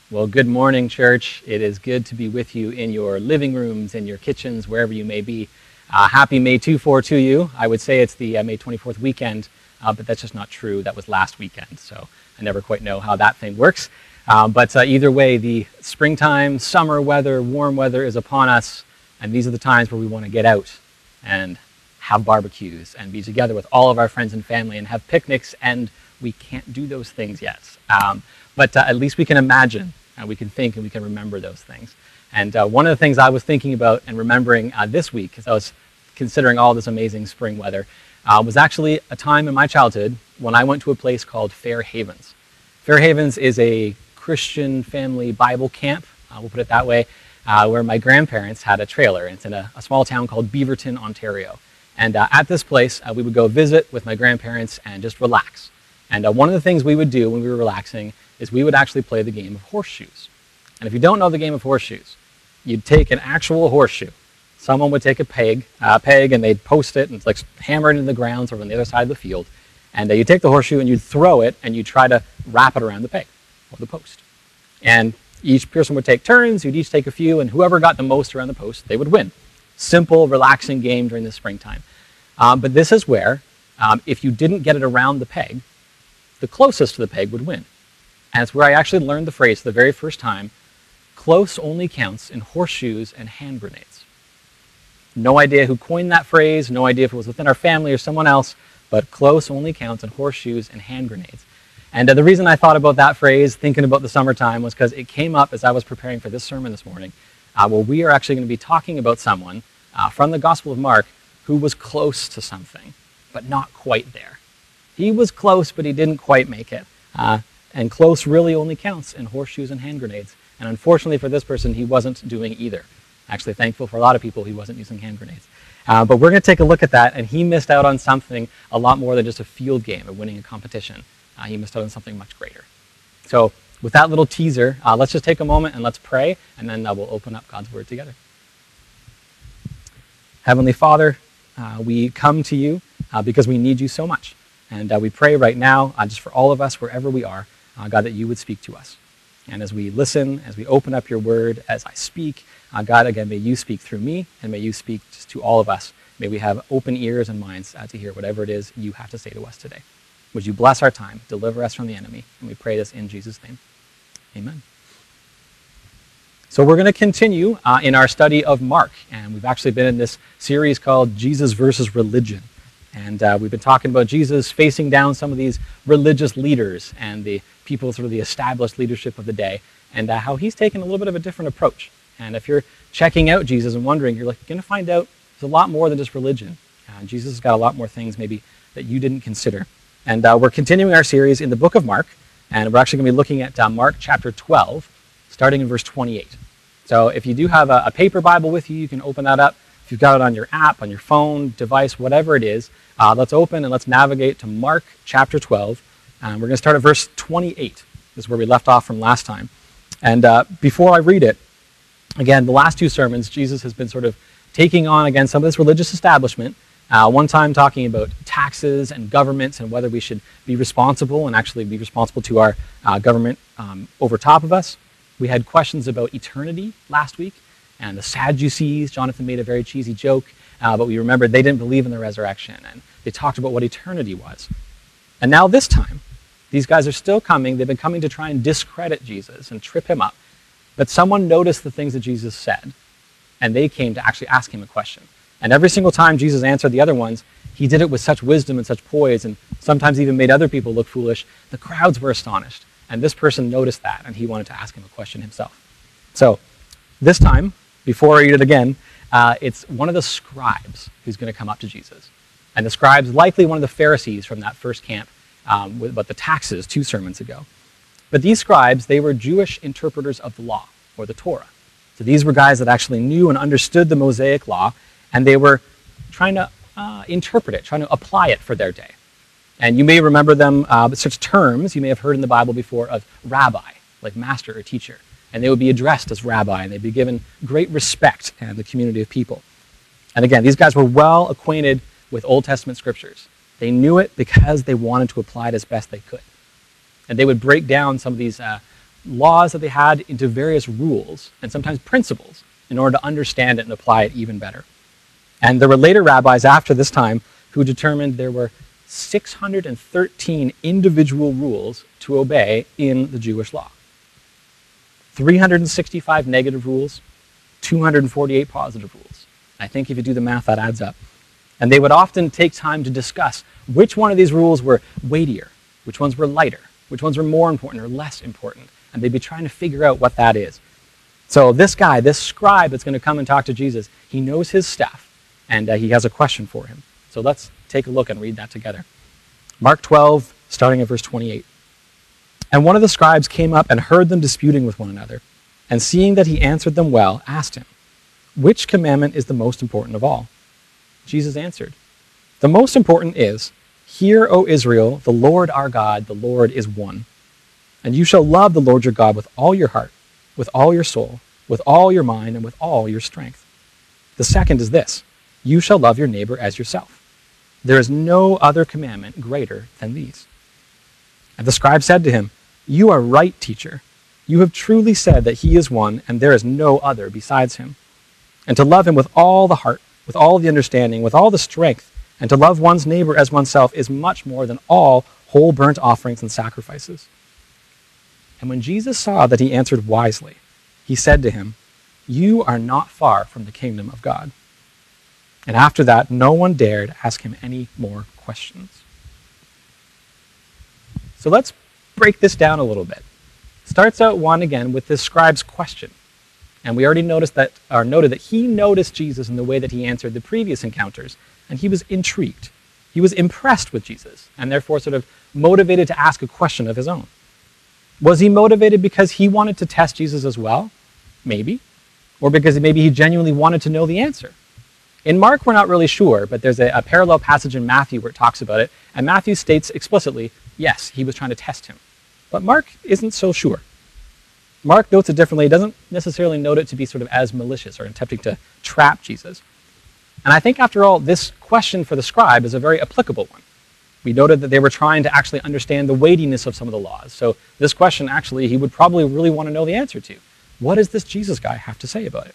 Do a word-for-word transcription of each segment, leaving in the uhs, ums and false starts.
Well, good morning, church. It is good to be with you in your living rooms, in your kitchens, wherever you may be. Uh, happy May twenty-fourth to you. I would say it's the uh, May twenty-fourth weekend, uh, but that's just not true. That was last weekend, so I never quite know how that thing works. Um, but uh, either way, the springtime, summer weather, warm weather is upon us, and these are the times where we want to get out and have barbecues and be together with all of our friends and family and have picnics, and we can't do those things yet. Um, but uh, at least we can imagine. Uh, we can think and we can remember those things. And uh, one of the things I was thinking about and remembering uh, this week, as I was considering all this amazing spring weather, uh, was actually a time in my childhood when I went to a place called Fair Havens. Fair Havens is a Christian family Bible camp, uh, we'll put it that way, uh, where my grandparents had a trailer. It's in a, a small town called Beaverton, Ontario. And uh, at this place, uh, we would go visit with my grandparents and just relax. And uh, one of the things we would do when we were relaxing is we would actually play the game of horseshoes. And if you don't know the game of horseshoes, you'd take an actual horseshoe. Someone would take a peg, uh, peg and they'd post it, and it's like hammered into the ground sort of on the other side of the field. And uh, you'd take the horseshoe and you'd throw it, and you'd try to wrap it around the peg or the post. And each person would take turns, you'd each take a few, and whoever got the most around the post, they would win. Simple, relaxing game during the springtime. Um, but this is where, um, if you didn't get it around the peg, the closest to the peg would win. And it's where I actually learned the phrase for the very first time, close only counts in horseshoes and hand grenades. No idea who coined that phrase, no idea if it was within our family or someone else, but close only counts in horseshoes and hand grenades. And uh, the reason I thought about that phrase, thinking about the summertime, was because it came up as I was preparing for this sermon this morning, uh, where we are actually going to be talking about someone uh, from the Gospel of Mark who was close to something, but not quite there. He was close, but he didn't quite make it. Uh, And close really only counts in horseshoes and hand grenades. And unfortunately for this person, he wasn't doing either. Actually, thankful for a lot of people, he wasn't using hand grenades. Uh, but we're going to take a look at that, and he missed out on something a lot more than just a field game of winning a competition. Uh, he missed out on something much greater. So with that little teaser, uh, let's just take a moment and let's pray, and then uh, we'll open up God's Word together. Heavenly Father, uh, we come to you uh, because we need you so much. And uh, we pray right now, uh, just for all of us, wherever we are, Uh, God, that you would speak to us. And as we listen, as we open up your word, as I speak, uh, God, again, may you speak through me, and may you speak just to all of us. May we have open ears and minds uh, to hear whatever it is you have to say to us today. Would you bless our time, deliver us from the enemy, and we pray this in Jesus' name. Amen. So we're going to continue uh, in our study of Mark, and we've actually been in this series called Jesus versus Religion. And uh, we've been talking about Jesus facing down some of these religious leaders and the people, sort of the established leadership of the day, and uh, how he's taken a little bit of a different approach. And if you're checking out Jesus and wondering, you're like, going to find out there's a lot more than just religion. Uh, Jesus has got a lot more things maybe that you didn't consider. And uh, we're continuing our series in the book of Mark, and we're actually going to be looking at uh, Mark chapter twelve, starting in verse twenty-eight. So if you do have a, a paper Bible with you, you can open that up. If you've got it on your app, on your phone, device, whatever it is, uh, let's open and let's navigate to Mark chapter twelve. Um, we're going to start at verse twenty-eight. This is where we left off from last time. And uh, before I read it, again, the last two sermons, Jesus has been sort of taking on, again, some of this religious establishment. Uh, one time talking about taxes and governments and whether we should be responsible and actually be responsible to our uh, government um, over top of us. We had questions about eternity last week. And the Sadducees, Jonathan made a very cheesy joke, uh, but we remembered they didn't believe in the resurrection, and they talked about what eternity was. And now this time, these guys are still coming. They've been coming to try and discredit Jesus and trip him up. But someone noticed the things that Jesus said, and they came to actually ask him a question. And every single time Jesus answered the other ones, he did it with such wisdom and such poise, and sometimes even made other people look foolish. The crowds were astonished, and this person noticed that, and he wanted to ask him a question himself. So this time, before I read it again, uh, it's one of the scribes who's going to come up to Jesus. And the scribe's likely one of the Pharisees from that first camp um, with, about the taxes two sermons ago. But these scribes, they were Jewish interpreters of the law, or the Torah. So these were guys that actually knew and understood the Mosaic law, and they were trying to uh, interpret it, trying to apply it for their day. And you may remember them, uh, such terms you may have heard in the Bible before of rabbi, like master or teacher. And they would be addressed as rabbi, and they'd be given great respect in the community of people. And again, these guys were well acquainted with Old Testament scriptures. They knew it because they wanted to apply it as best they could. And they would break down some of these uh, laws that they had into various rules and sometimes principles in order to understand it and apply it even better. And there were later rabbis after this time who determined there were six hundred thirteen individual rules to obey in the Jewish law. three hundred sixty-five negative rules, two hundred forty-eight positive rules. I think if you do the math, that adds up. And they would often take time to discuss which one of these rules were weightier, which ones were lighter, which ones were more important or less important. And they'd be trying to figure out what that is. So this guy, this scribe that's going to come and talk to Jesus, he knows his stuff, and uh, he has a question for him. So let's take a look and read that together. Mark twelve, starting at verse twenty-eight. And one of the scribes came up and heard them disputing with one another, and seeing that he answered them well, asked him, "Which commandment is the most important of all?" Jesus answered, "The most important is, 'Hear, O Israel, the Lord our God, the Lord is one. And you shall love the Lord your God with all your heart, with all your soul, with all your mind, and with all your strength. The second is this, you shall love your neighbor as yourself. There is no other commandment greater than these.' And the scribe said to him, 'You are right, teacher. You have truly said that he is one, and there is no other besides him. And to love him with all the heart, with all the understanding, with all the strength, and to love one's neighbor as oneself is much more than all whole burnt offerings and sacrifices.' And when Jesus saw that he answered wisely, he said to him, 'You are not far from the kingdom of God.' And after that, no one dared ask him any more questions." So let's break this down a little bit. Starts out one again with this scribe's question. And we already noticed that, or noted that he noticed Jesus in the way that he answered the previous encounters, and he was intrigued. He was impressed with Jesus, and therefore sort of motivated to ask a question of his own. Was he motivated because he wanted to test Jesus as well? Maybe. Or because maybe he genuinely wanted to know the answer. In Mark, we're not really sure, but there's a, a parallel passage in Matthew where it talks about it, and Matthew states explicitly, yes, he was trying to test him. But Mark isn't so sure. Mark notes it differently. He doesn't necessarily note it to be sort of as malicious or attempting to trap Jesus. And I think, after all, this question for the scribe is a very applicable one. We noted that they were trying to actually understand the weightiness of some of the laws. So this question, actually, he would probably really want to know the answer to. What does this Jesus guy have to say about it?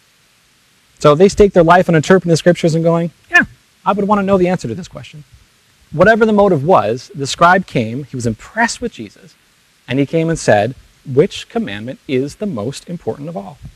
So they stake their life on interpreting the scriptures and going, yeah, I would want to know the answer to this question. Whatever the motive was, the scribe came, he was impressed with Jesus, and he came and said, which commandment is the most important of all?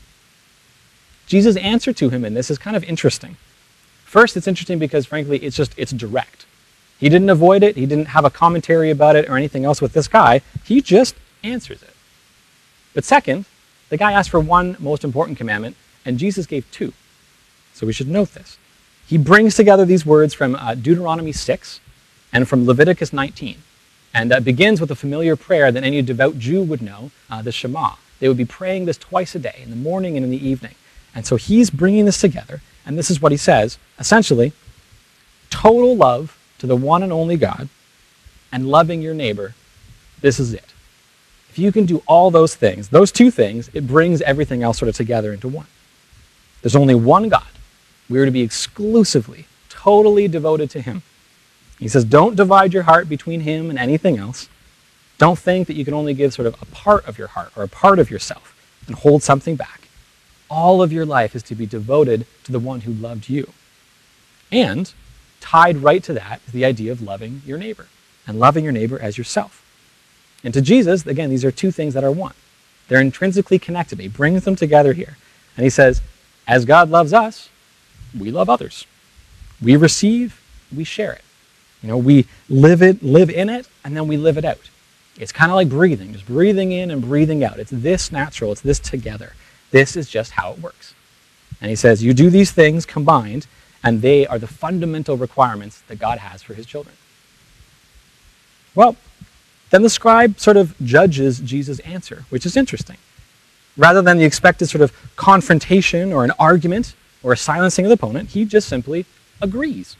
Jesus' answer to him in this is kind of interesting. First, it's interesting because, frankly, it's just, it's direct. He didn't avoid it. He didn't have a commentary about it or anything else with this guy. He just answers it. But second, the guy asked for one most important commandment, and Jesus gave two. So we should note this. He brings together these words from uh, Deuteronomy six and from Leviticus nineteen. And that uh, begins with a familiar prayer that any devout Jew would know, uh, the Shema. They would be praying this twice a day, in the morning and in the evening. And so he's bringing this together, and this is what he says. Essentially, total love to the one and only God, and loving your neighbor, this is it. If you can do all those things, those two things, it brings everything else sort of together into one. There's only one God. We are to be exclusively, totally devoted to him. He says, don't divide your heart between him and anything else. Don't think that you can only give sort of a part of your heart or a part of yourself and hold something back. All of your life is to be devoted to the one who loved you. And tied right to that is the idea of loving your neighbor and loving your neighbor as yourself. And to Jesus, again, these are two things that are one. They're intrinsically connected. He brings them together here. And he says, as God loves us, we love others. We receive, we share it. You know, we live it, live in it, and then we live it out. It's kind of like breathing, just breathing in and breathing out. It's this natural, it's this together. This is just how it works. And he says, you do these things combined, and they are the fundamental requirements that God has for his children. Well, then the scribe sort of judges Jesus' answer, which is interesting. Rather than the expected sort of confrontation or an argument or a silencing of the opponent, he just simply agrees.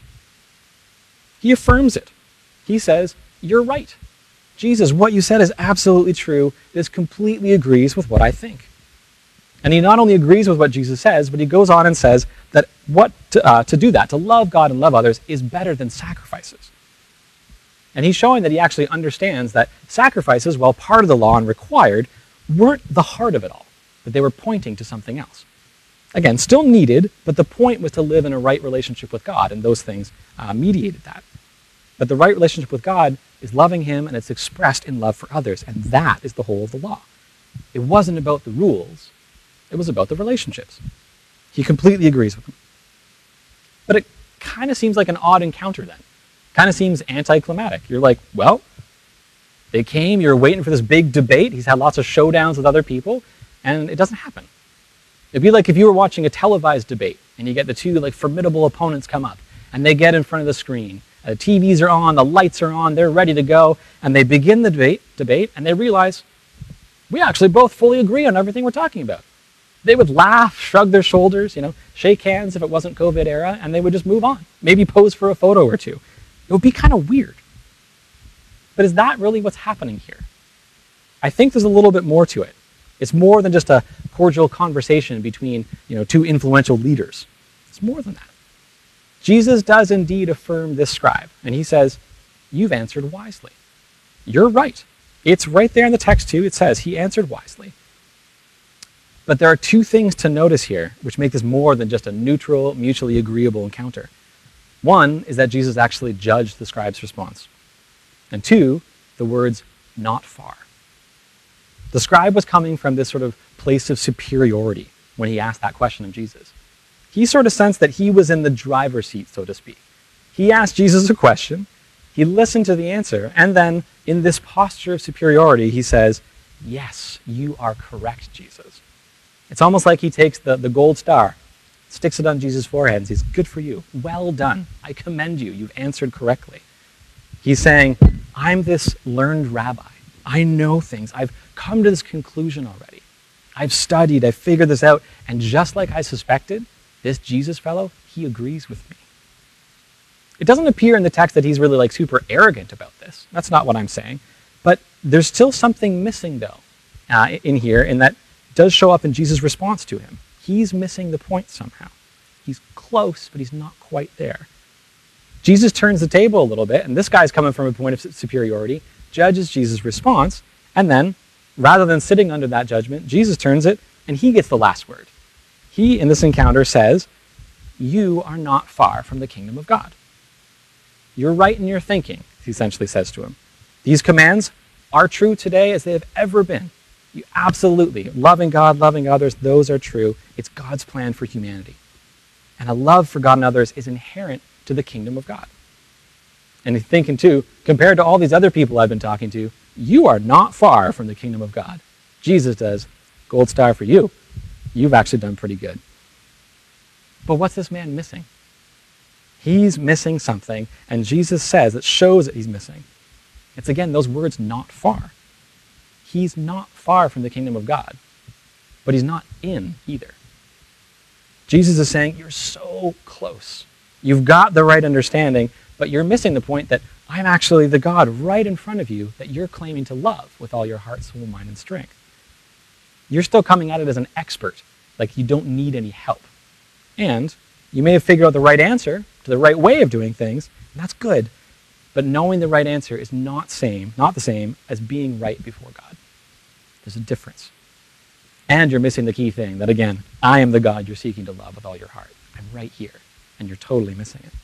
He affirms it. He says, you're right. Jesus, what you said is absolutely true. This completely agrees with what I think. And he not only agrees with what Jesus says, but he goes on and says that what to, uh, to do that, to love God and love others, is better than sacrifices. And he's showing that he actually understands that sacrifices, while part of the law and required, weren't the heart of it all, that they were pointing to something else. Again, still needed, but the point was to live in a right relationship with God, and those things uh, mediated that. But the right relationship with God is loving him, and it's expressed in love for others, and that is the whole of the law. It wasn't about the rules, it was about the relationships. He completely agrees with them. But it kind of seems like an odd encounter then. Kind of seems anticlimactic. You're like, well, they came, you're waiting for this big debate, he's had lots of showdowns with other people, and it doesn't happen. It'd be like if you were watching a televised debate, and you get the two like formidable opponents come up, and they get in front of the screen. The T Vs are on, the lights are on, they're ready to go, and they begin the debate, debate, and they realize, we actually both fully agree on everything we're talking about. They would laugh, shrug their shoulders, you know, shake hands if it wasn't COVID era, and they would just move on. Maybe pose for a photo or two. It would be kind of weird. But is that really what's happening here? I think there's a little bit more to it. It's more than just a cordial conversation between, you know, two influential leaders. It's more than that. Jesus does indeed affirm this scribe, and he says, you've answered wisely. You're right. It's right there in the text too. It says, he answered wisely. But there are two things to notice here which make this more than just a neutral, mutually agreeable encounter. One is that Jesus actually judged the scribe's response. And two, the words, not far. The scribe was coming from this sort of place of superiority when he asked that question of Jesus. He sort of sensed that he was in the driver's seat, so to speak. He asked Jesus a question, he listened to the answer, and then in this posture of superiority, he says, yes, you are correct, Jesus. It's almost like he takes the, the gold star, sticks it on Jesus' forehead, and says, good for you, well done, I commend you, you've answered correctly. He's saying, I'm this learned rabbi. I know things. I've come to this conclusion already. I've studied, I've figured this out, and just like I suspected, this Jesus fellow, he agrees with me. It doesn't appear in the text that he's really like super arrogant about this. That's not what I'm saying. But there's still something missing though uh, in here, and that does show up in Jesus' response to him. He's missing the point somehow. He's close, but he's not quite there. Jesus turns the table a little bit, and this guy's coming from a point of superiority, judges Jesus' response, and then, rather than sitting under that judgment, Jesus turns it, and he gets the last word. He, in this encounter, says, you are not far from the kingdom of God. You're right in your thinking, he essentially says to him. These commands are true today as they have ever been. You absolutely, loving God, loving others, those are true. It's God's plan for humanity. And a love for God and others is inherent to the kingdom of God. And he's thinking too, compared to all these other people I've been talking to, you are not far from the kingdom of God. Jesus does, gold star for you. You've actually done pretty good. But what's this man missing? He's missing something, and Jesus says it shows that he's missing. It's again those words, not far. He's not far from the kingdom of God, but he's not in either. Jesus is saying, you're so close. You've got the right understanding, but you're missing the point that I'm actually the God right in front of you that you're claiming to love with all your heart, soul, mind, and strength. You're still coming at it as an expert, like you don't need any help. And you may have figured out the right answer to the right way of doing things, and that's good. But knowing the right answer is not same, not the same as being right before God. There's a difference. And you're missing the key thing, that again, I am the God you're seeking to love with all your heart. I'm right here, and you're totally missing it.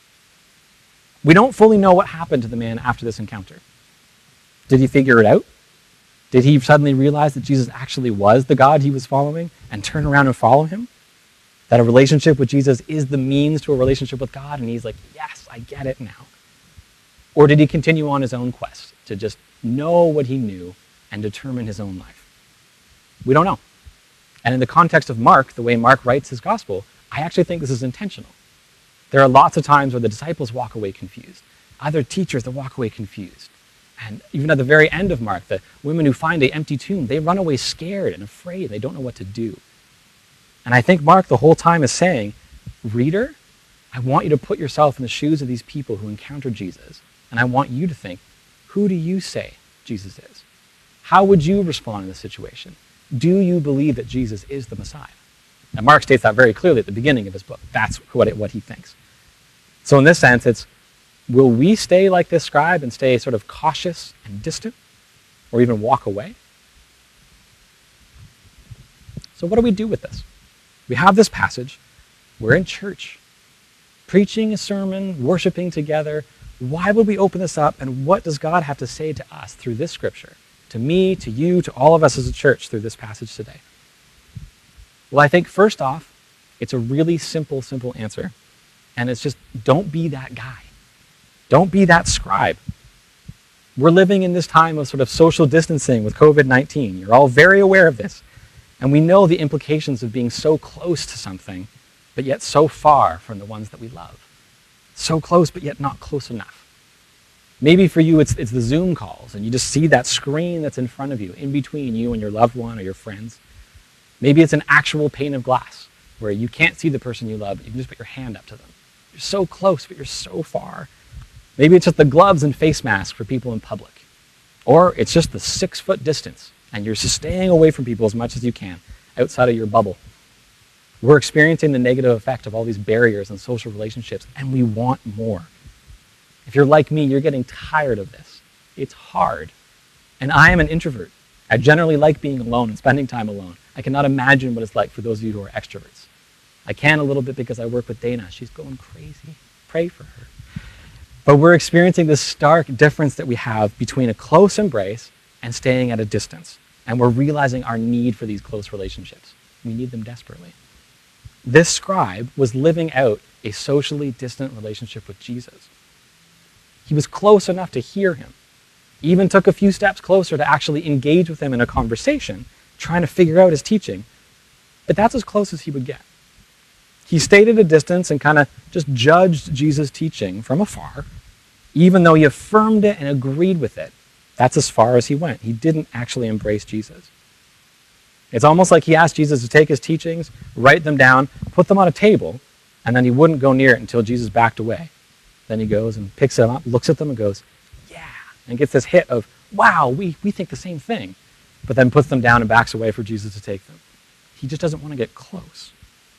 We don't fully know what happened to the man after this encounter. Did he figure it out? Did he suddenly realize that Jesus actually was the God he was following and turn around and follow him? That a relationship with Jesus is the means to a relationship with God, and he's like, yes, I get it now. Or did he continue on his own quest to just know what he knew and determine his own life? We don't know. And in the context of Mark, the way Mark writes his gospel, I actually think this is intentional. There are lots of times where the disciples walk away confused. Other teachers that walk away confused. And even at the very end of Mark, the women who find an empty tomb, they run away scared and afraid. They don't know what to do. And I think Mark the whole time is saying, reader, I want you to put yourself in the shoes of these people who encountered Jesus. And I want you to think, who do you say Jesus is? How would you respond in this situation? Do you believe that Jesus is the Messiah? And Mark states that very clearly at the beginning of his book. That's what, it, what he thinks. So in this sense, it's, will we stay like this scribe and stay sort of cautious and distant? Or even walk away? So what do we do with this? We have this passage. We're in church, preaching a sermon, worshiping together. Why would we open this up, and what does God have to say to us through this scripture? To me, to you, to all of us as a church through this passage today? Well, I think first off, it's a really simple, simple answer. And it's just, don't be that guy. Don't be that scribe. We're living in this time of sort of social distancing with covid nineteen. You're all very aware of this. And we know the implications of being so close to something, but yet so far from the ones that we love. So close, but yet not close enough. Maybe for you, it's, it's the Zoom calls, and you just see that screen that's in front of you, in between you and your loved one or your friends. Maybe it's an actual pane of glass, where you can't see the person you love, but you can just put your hand up to them. You're so close, but you're so far. Maybe it's just the gloves and face masks for people in public. Or it's just the six-foot distance, and you're just staying away from people as much as you can, outside of your bubble. We're experiencing the negative effect of all these barriers and social relationships, and we want more. If you're like me, you're getting tired of this. It's hard. And I am an introvert. I generally like being alone and spending time alone. I cannot imagine what it's like for those of you who are extroverts. I can a little bit because I work with Dana. She's going crazy. Pray for her. But we're experiencing this stark difference that we have between a close embrace and staying at a distance. And we're realizing our need for these close relationships. We need them desperately. This scribe was living out a socially distant relationship with Jesus. He was close enough to hear him. Even took a few steps closer to actually engage with him in a conversation, trying to figure out his teaching. But that's as close as he would get. He stayed at a distance and kind of just judged Jesus' teaching from afar, even though he affirmed it and agreed with it. That's as far as he went. He didn't actually embrace Jesus. It's almost like he asked Jesus to take his teachings, write them down, put them on a table, and then he wouldn't go near it until Jesus backed away. Then he goes and picks them up, looks at them and goes, yeah, and gets this hit of, wow, we, we think the same thing, but then puts them down and backs away for Jesus to take them. He just doesn't want to get close.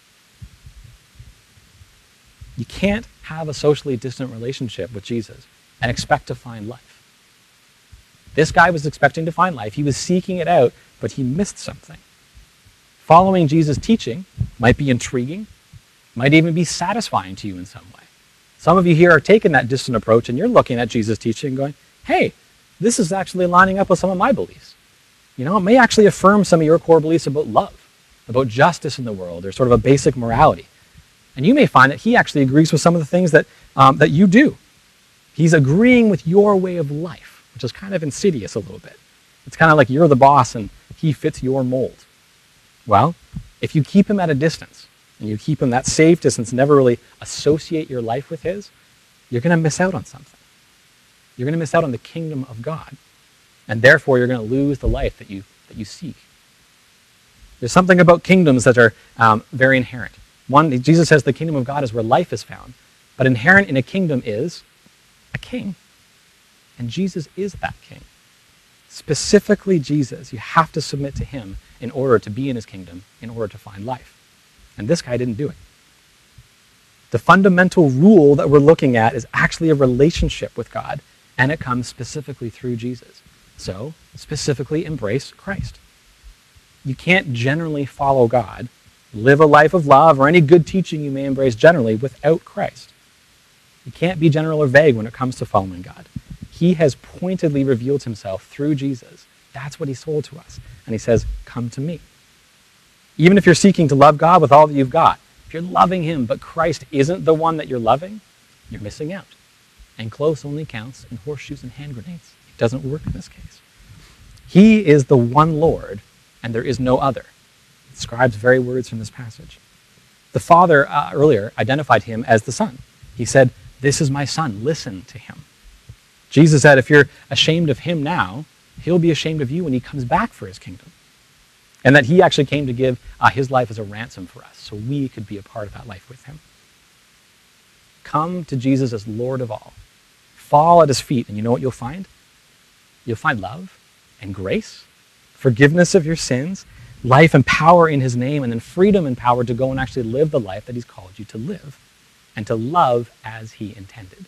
You can't have a socially distant relationship with Jesus and expect to find life. This guy was expecting to find life. He was seeking it out, but he missed something. Following Jesus' teaching might be intriguing, might even be satisfying to you in some way. Some of you here are taking that distant approach and you're looking at Jesus' teaching and going, hey, this is actually lining up with some of my beliefs. You know, it may actually affirm some of your core beliefs about love, about justice in the world, or sort of a basic morality. And you may find that he actually agrees with some of the things that, um, that you do. He's agreeing with your way of life, which is kind of insidious a little bit. It's kind of like you're the boss and he fits your mold. Well, if you keep him at a distance, and you keep him that safe distance, never really associate your life with his, you're going to miss out on something. You're going to miss out on the kingdom of God. And therefore, you're going to lose the life that you, that you seek. There's something about kingdoms that are um, very inherent. One, Jesus says the kingdom of God is where life is found. But inherent in a kingdom is a king. And Jesus is that king. Specifically Jesus. You have to submit to him in order to be in his kingdom, in order to find life. And this guy didn't do it. The fundamental rule that we're looking at is actually a relationship with God, and it comes specifically through Jesus. So, specifically embrace Christ. You can't generally follow God, live a life of love, or any good teaching you may embrace generally without Christ. You can't be general or vague when it comes to following God. He has pointedly revealed himself through Jesus. That's what he sold to us. And he says, come to me. Even if you're seeking to love God with all that you've got, if you're loving him, but Christ isn't the one that you're loving, you're missing out. And close only counts in horseshoes and hand grenades. It doesn't work in this case. He is the one Lord, and there is no other. It describes very words from this passage. The Father uh, earlier identified him as the Son. He said, this is my Son, listen to him. Jesus said, if you're ashamed of him now, he'll be ashamed of you when he comes back for his kingdom. And that he actually came to give uh, his life as a ransom for us, so we could be a part of that life with him. Come to Jesus as Lord of all. Fall at his feet, and you know what you'll find? You'll find love and grace, forgiveness of your sins, life and power in his name, and then freedom and power to go and actually live the life that he's called you to live, and to love as he intended.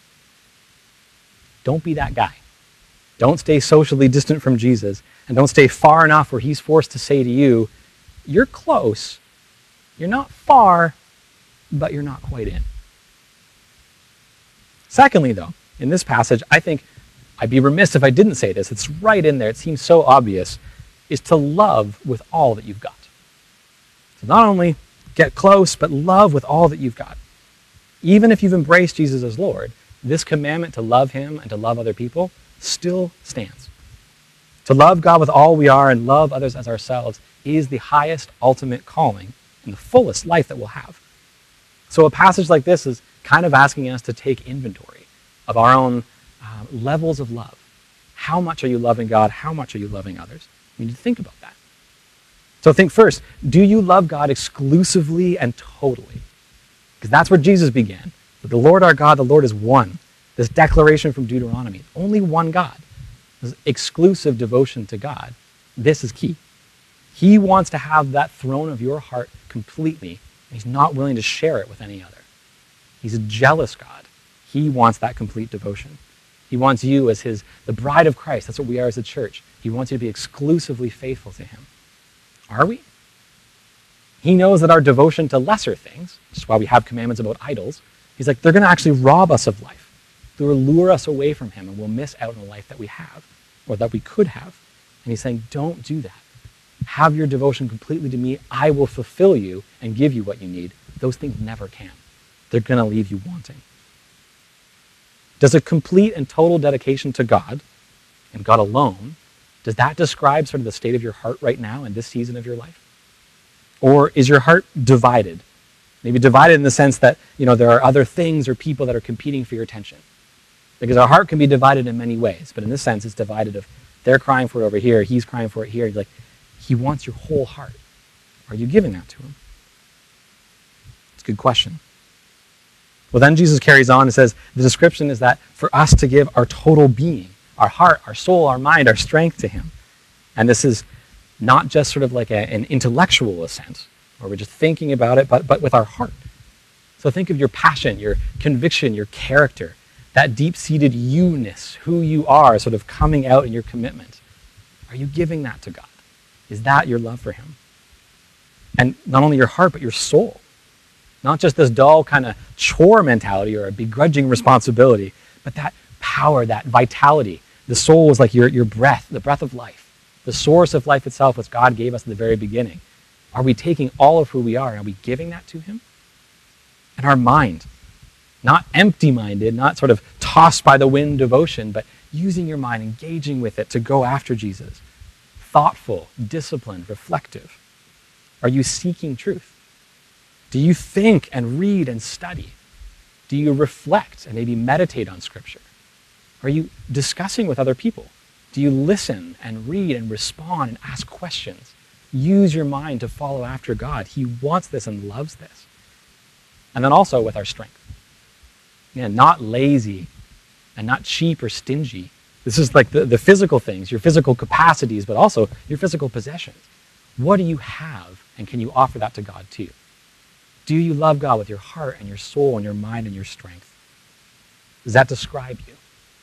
Don't be that guy. Don't stay socially distant from Jesus, and don't stay far enough where he's forced to say to you, you're close. You're not far, but you're not quite in. Secondly, though, in this passage, I think I'd be remiss if I didn't say this. It's right in there. It seems so obvious, is to love with all that you've got. So not only get close, but love with all that you've got. Even if you've embraced Jesus as Lord, this commandment to love him and to love other people still stands. To love God with all we are and love others as ourselves is the highest ultimate calling and the fullest life that we'll have. So a passage like this is kind of asking us to take inventory of our own uh, levels of love. How much are you loving God? How much are you loving others? We need to think about that. So think first, do you love God exclusively and totally? Because that's where Jesus began. With the Lord our God, the Lord is one. This declaration from Deuteronomy, only one God. This exclusive devotion to God. This is key. He wants to have that throne of your heart completely, and he's not willing to share it with any other. He's a jealous God. He wants that complete devotion. He wants you as his, the bride of Christ. That's what we are as a church. He wants you to be exclusively faithful to him. Are we? He knows that our devotion to lesser things, which is why we have commandments about idols, he's like, they're going to actually rob us of life. They will lure us away from him, and we'll miss out on the life that we have, or that we could have. And he's saying, don't do that. Have your devotion completely to me. I will fulfill you and give you what you need. Those things never can. They're going to leave you wanting. Does a complete and total dedication to God, and God alone, does that describe sort of the state of your heart right now in this season of your life? Or is your heart divided? Maybe divided in the sense that, you know, there are other things or people that are competing for your attention. Because our heart can be divided in many ways, but in this sense it's divided of they're crying for it over here, he's crying for it here. You're like, he wants your whole heart. Are you giving that to him? It's a good question. Well, then Jesus carries on and says, the description is that for us to give our total being, our heart, our soul, our mind, our strength to him. And this is not just sort of like a, an intellectual assent, where we're just thinking about it, but, but with our heart. So think of your passion, your conviction, your character, that deep-seated you-ness, who you are, sort of coming out in your commitment. Are you giving that to God? Is that your love for him? And not only your heart, but your soul. Not just this dull kind of chore mentality or a begrudging responsibility, but that power, that vitality. The soul is like your, your breath, the breath of life. The source of life itself, which God gave us in the very beginning. Are we taking all of who we are and are we giving that to him? And our mind, not empty-minded, not sort of tossed by the wind devotion, but using your mind, engaging with it to go after Jesus. Thoughtful, disciplined, reflective. Are you seeking truth? Do you think and read and study? Do you reflect and maybe meditate on Scripture? Are you discussing with other people? Do you listen and read and respond and ask questions? Use your mind to follow after God. He wants this and loves this. And then also with our strength. Again, not lazy and not cheap or stingy. This is like the, the physical things, your physical capacities, but also your physical possessions. What do you have, and can you offer that to God too? Do you love God with your heart and your soul and your mind and your strength? Does that describe you?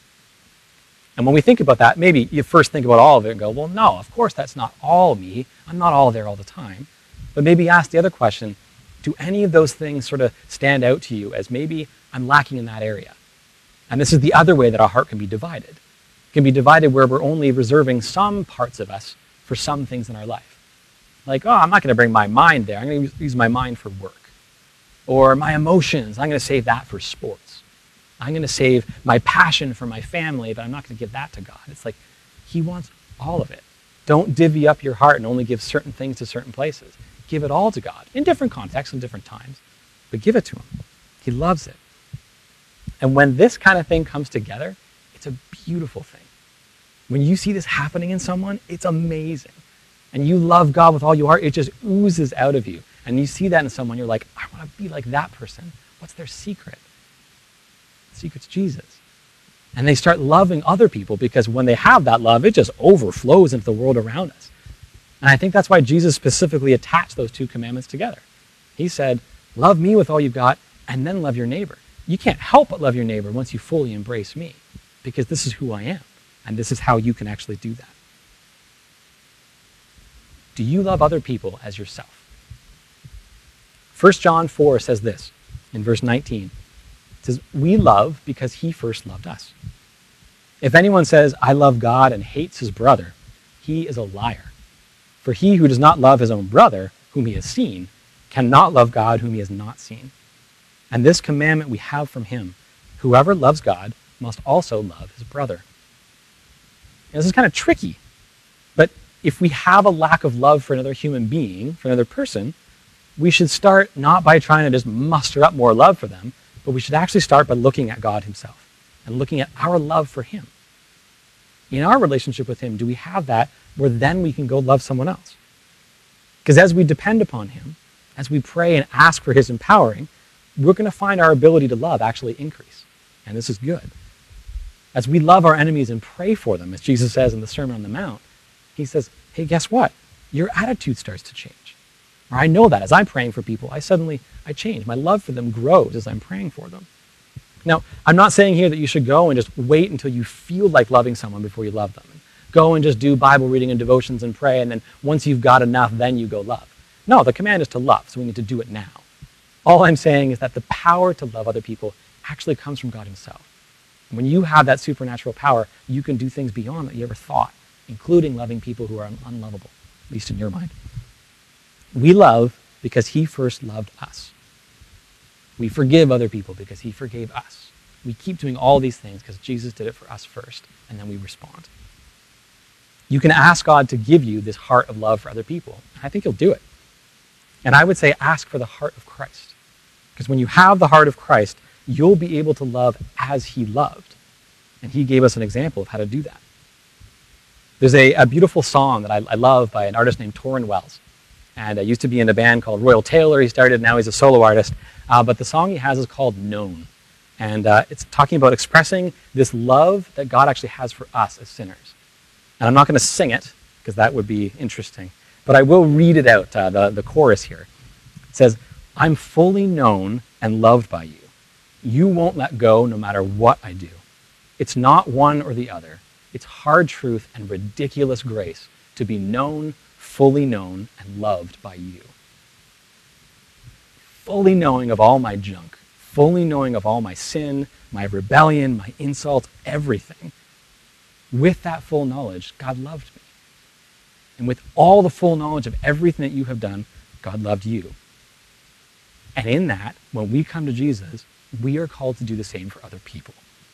And when we think about that, maybe you first think about all of it and go, well, no, of course that's not all me. I'm not all there all the time. But maybe ask the other question, do any of those things sort of stand out to you as maybe I'm lacking in that area? And this is the other way that our heart can be divided. It can be divided where we're only reserving some parts of us for some things in our life. Like, oh, I'm not going to bring my mind there. I'm going to use my mind for work. Or my emotions, I'm going to save that for sports. I'm going to save my passion for my family, but I'm not going to give that to God. It's like he wants all of it. Don't divvy up your heart and only give certain things to certain places. Give it all to God in different contexts and different times, but give it to him. He loves it. And when this kind of thing comes together, it's a beautiful thing. When you see this happening in someone, it's amazing. And you love God with all your heart, it just oozes out of you. And you see that in someone, you're like, I want to be like that person. What's their secret? The secret's Jesus. And they start loving other people because when they have that love, it just overflows into the world around us. And I think that's why Jesus specifically attached those two commandments together. He said, love me with all you've got, and then love your neighbor. You can't help but love your neighbor once you fully embrace me, because this is who I am, and this is how you can actually do that. do you love other people as yourself? First John four says this in verse nineteen. It says, we love because he first loved us. If anyone says, I love God and hates his brother, he is a liar. For he who does not love his own brother, whom he has seen, cannot love God whom he has not seen. And this commandment we have from him, whoever loves God must also love his brother. Now, this is kind of tricky, but if we have a lack of love for another human being, for another person, we should start not by trying to just muster up more love for them, but we should actually start by looking at God himself and looking at our love for him. In our relationship with him, do we have that where then we can go love someone else? Because as we depend upon him, as we pray and ask for his empowering, we're going to find our ability to love actually increase. And this is good. As we love our enemies and pray for them, as Jesus says in the Sermon on the Mount, he says, hey, guess what? Your attitude starts to change. Or I know that as I'm praying for people, I suddenly, I change. My love for them grows as I'm praying for them. Now, I'm not saying here that you should go and just wait until you feel like loving someone before you love them. Go and just do Bible reading and devotions and pray, and then once you've got enough, then you go love. No, the command is to love, so we need to do it now. All I'm saying is that the power to love other people actually comes from God himself. And when you have that supernatural power, you can do things beyond what you ever thought, including loving people who are unlovable, at least in your mind. We love because he first loved us. We forgive other people because he forgave us. We keep doing all these things because Jesus did it for us first, and then we respond. You can ask God to give you this heart of love for other people. I think he'll do it. And I would say ask for the heart of Christ. Because when you have the heart of Christ, you'll be able to love as he loved. And he gave us an example of how to do that. There's a, a beautiful song that I, I love by an artist named Torrin Wells. And I used to be in a band called Royal Taylor. He started, now he's a solo artist. Uh, but the song he has is called Known. And uh, it's talking about expressing this love that God actually has for us as sinners. And I'm not going to sing it, because that would be interesting. But I will read it out, uh, the, the chorus here. It says, I'm fully known and loved by you. You won't let go no matter what I do. It's not one or the other. It's hard truth and ridiculous grace to be known, fully known, and loved by you. Fully knowing of all my junk, fully knowing of all my sin, my rebellion, my insults, everything. With that full knowledge, God loved me. And with all the full knowledge of everything that you have done, God loved you. And in that, when we come to Jesus, we are called to do the same for other people.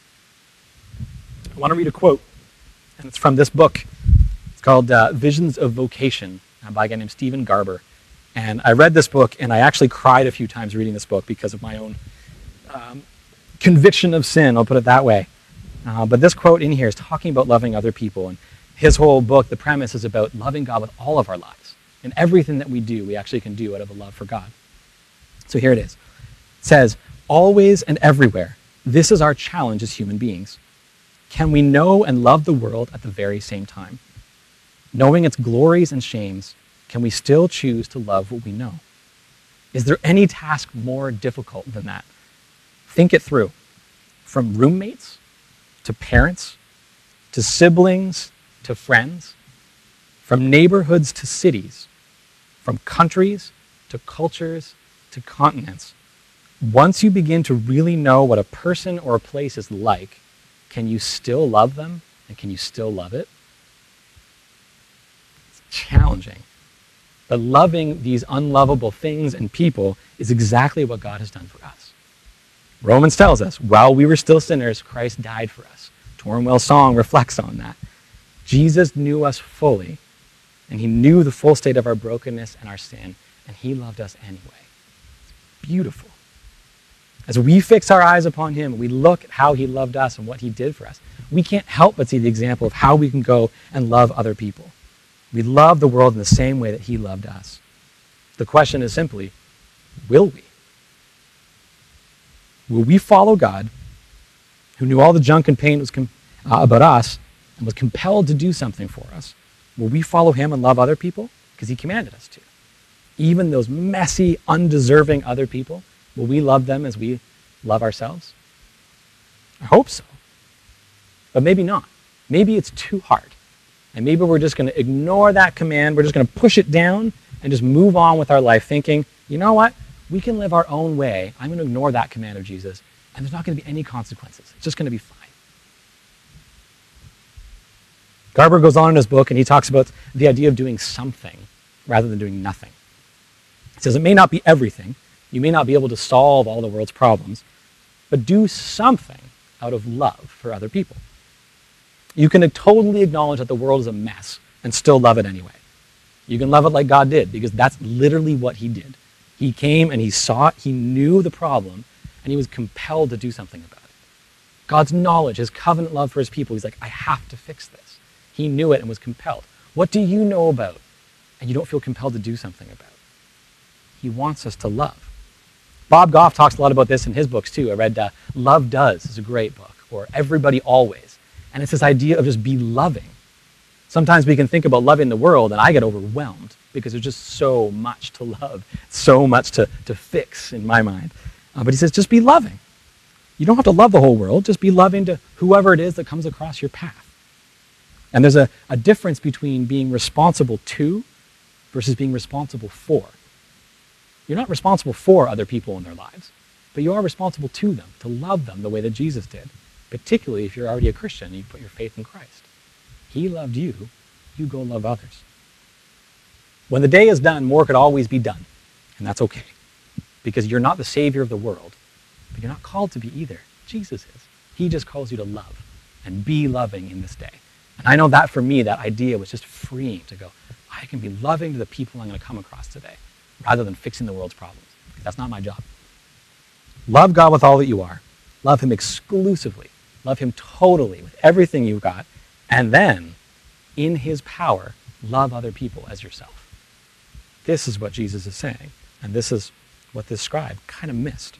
I want to read a quote, and it's from this book. It's called uh, Visions of Vocation uh, by a guy named Stephen Garber. And I read this book, and I actually cried a few times reading this book because of my own um, conviction of sin, I'll put it that way. Uh, but this quote in here is talking about loving other people. And his whole book, the premise is about loving God with all of our lives. And everything that we do, we actually can do out of a love for God. So here it is. It says, always and everywhere, this is our challenge as human beings. Can we know and love the world at the very same time? Knowing its glories and shames, can we still choose to love what we know? Is there any task more difficult than that? Think it through. From roommates, to parents, to siblings, to friends, from neighborhoods to cities, from countries to cultures to continents. Once you begin to really know what a person or a place is like, can you still love them and can you still love it? It's challenging. But loving these unlovable things and people is exactly what God has done for us. Romans tells us, while we were still sinners, Christ died for us. Torrin Wells' song reflects on that. Jesus knew us fully, and he knew the full state of our brokenness and our sin, and he loved us anyway. It's beautiful. As we fix our eyes upon him, we look at how he loved us and what he did for us, we can't help but see the example of how we can go and love other people. We love the world in the same way that he loved us. The question is simply, will we? Will we follow God, who knew all the junk and pain was com- uh, about us and was compelled to do something for us? Will we follow him and love other people? Because he commanded us to. Even those messy, undeserving other people, will we love them as we love ourselves? I hope so. But maybe not. Maybe it's too hard. And maybe we're just going to ignore that command. We're just going to push it down and just move on with our life thinking, you know what? We can live our own way. I'm going to ignore that command of Jesus, and there's not going to be any consequences. It's just going to be fine. Garber goes on in his book, and he talks about the idea of doing something rather than doing nothing. He says it may not be everything. You may not be able to solve all the world's problems, but do something out of love for other people. You can totally acknowledge that the world is a mess and still love it anyway. You can love it like God did, because that's literally what he did. He came and he saw it, he knew the problem, and he was compelled to do something about it. God's knowledge, his covenant love for his people, he's like, I have to fix this. He knew it and was compelled. What do you know about and you don't feel compelled to do something about? He wants us to love. Bob Goff talks a lot about this in his books too. I read uh, Love Does is a great book, or Everybody Always. And it's this idea of just be loving. Sometimes we can think about loving the world, and I get overwhelmed because there's just so much to love, so much to, to fix in my mind. Uh, but he says, just be loving. You don't have to love the whole world. Just be loving to whoever it is that comes across your path. And there's a, a difference between being responsible to versus being responsible for. You're not responsible for other people in their lives, but you are responsible to them, to love them the way that Jesus did, particularly if you're already a Christian and you put your faith in Christ. He loved you, you go love others. When the day is done, more could always be done, and that's okay, because you're not the savior of the world, but you're not called to be either. Jesus is. He just calls you to love and be loving in this day. And I know that for me, that idea was just freeing to go, I can be loving to the people I'm going to come across today, rather than fixing the world's problems. That's not my job. Love God with all that you are. Love him exclusively. Love him totally with everything you've got. And then, in his power, love other people as yourself. This is what Jesus is saying. And this is what this scribe kind of missed.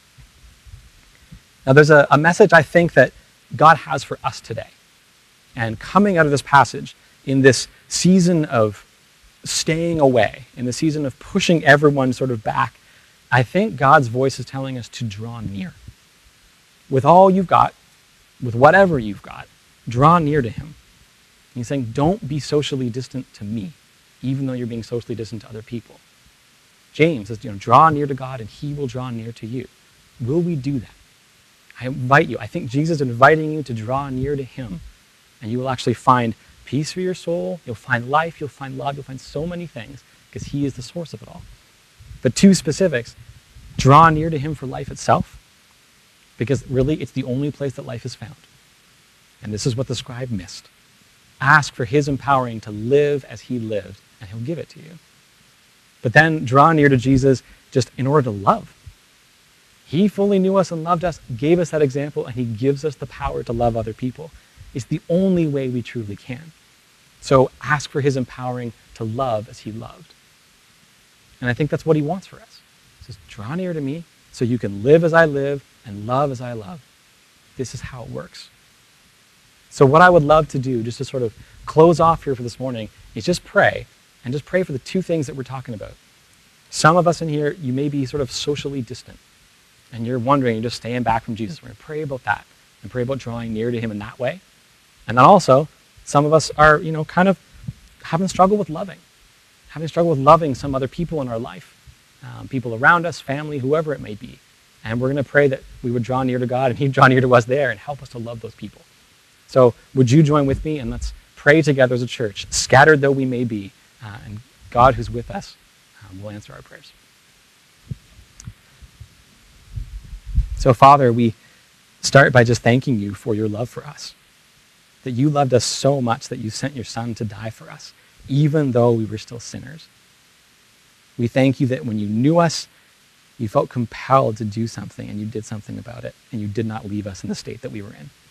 Now there's a, a message I think that God has for us today. And coming out of this passage, in this season of staying away, in the season of pushing everyone sort of back, I think God's voice is telling us to draw near. With all you've got, with whatever you've got, draw near to him. He's saying, don't be socially distant to me, even though you're being socially distant to other people. James says, you know, draw near to God and he will draw near to you. Will we do that? I invite you. I think Jesus is inviting you to draw near to him, and you will actually find peace for your soul. You'll find life. You'll find love. You'll find so many things because he is the source of it all. But two specifics, draw near to him for life itself, because really it's the only place that life is found. And this is what the scribe missed. Ask for his empowering to live as he lived, and he'll give it to you. But then draw near to Jesus just in order to love. He fully knew us and loved us, gave us that example, and he gives us the power to love other people. It's the only way we truly can. So ask for his empowering to love as he loved. And I think that's what he wants for us. He says, draw near to me so you can live as I live and love as I love. This is how it works. So what I would love to do, just to sort of close off here for this morning, is just pray, and just pray for the two things that we're talking about. Some of us in here, you may be sort of socially distant, and you're wondering, you're just staying back from Jesus. We're going to pray about that, and pray about drawing near to him in that way. And then also, some of us are, you know, kind of having struggle with loving, having struggle with loving some other people in our life, um, people around us, family, whoever it may be. And we're going to pray that we would draw near to God, and he'd draw near to us there and help us to love those people. So would you join with me, and let's pray together as a church, scattered though we may be, uh, and God who's with us um, will answer our prayers. So Father, we start by just thanking you for your love for us, that you loved us so much that you sent your son to die for us, even though we were still sinners. We thank you that when you knew us, you felt compelled to do something, and you did something about it, and you did not leave us in the state that we were in.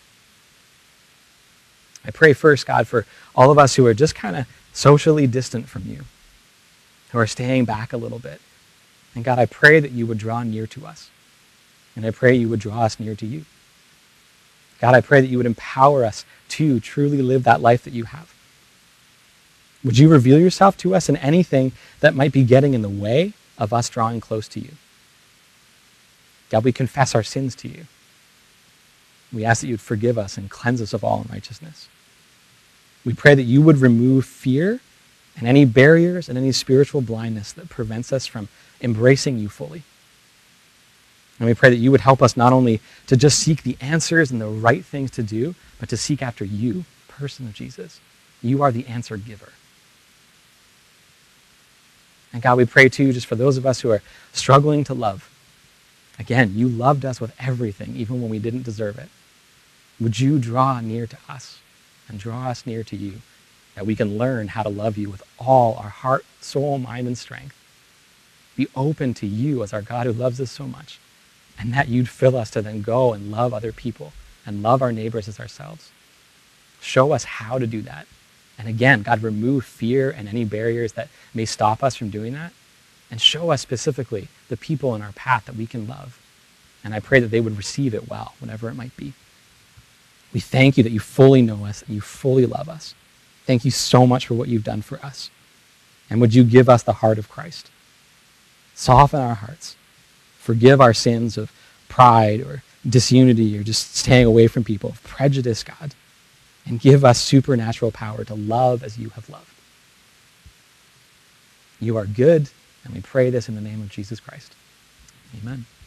I pray first, God, for all of us who are just kind of socially distant from you, who are staying back a little bit. And God, I pray that you would draw near to us. And I pray you would draw us near to you. God, I pray that you would empower us to truly live that life that you have. Would you reveal yourself to us in anything that might be getting in the way of us drawing close to you? God, we confess our sins to you. We ask that you'd forgive us and cleanse us of all unrighteousness. We pray that you would remove fear and any barriers and any spiritual blindness that prevents us from embracing you fully. And we pray that you would help us not only to just seek the answers and the right things to do, but to seek after you, person of Jesus. You are the answer giver. And God, we pray too, just for those of us who are struggling to love. Again, you loved us with everything, even when we didn't deserve it. Would you draw near to us and draw us near to you, that we can learn how to love you with all our heart, soul, mind, and strength. Be open to you as our God who loves us so much, and that you'd fill us to then go and love other people and love our neighbors as ourselves. Show us how to do that. And again, God, remove fear and any barriers that may stop us from doing that, and show us specifically the people in our path that we can love. And I pray that they would receive it well, whatever it might be. We thank you that you fully know us and you fully love us. Thank you so much for what you've done for us. And would you give us the heart of Christ? Soften our hearts. Forgive our sins of pride or disunity or just staying away from people, of prejudice, God. And give us supernatural power to love as you have loved. You are good, and we pray this in the name of Jesus Christ. Amen.